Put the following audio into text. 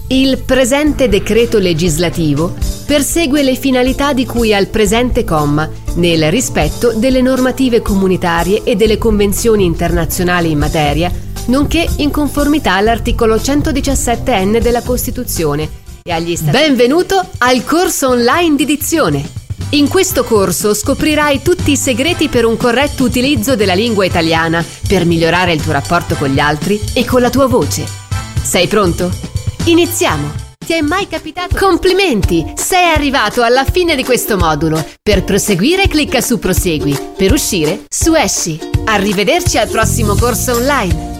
Il presente decreto legislativo persegue le finalità di cui al presente comma, nel rispetto delle normative comunitarie e delle convenzioni internazionali in materia, nonché in conformità all'articolo 117N della Costituzione e agli stati. Benvenuto al corso online di dizione. In questo corso scoprirai tutti i segreti per un corretto utilizzo della lingua italiana, per migliorare il tuo rapporto con gli altri e con la tua voce. Sei pronto? Iniziamo! Ti è mai capitato? Complimenti! Sei arrivato alla fine di questo modulo. Per proseguire clicca su Prosegui. Per uscire su Esci. Arrivederci al prossimo corso online.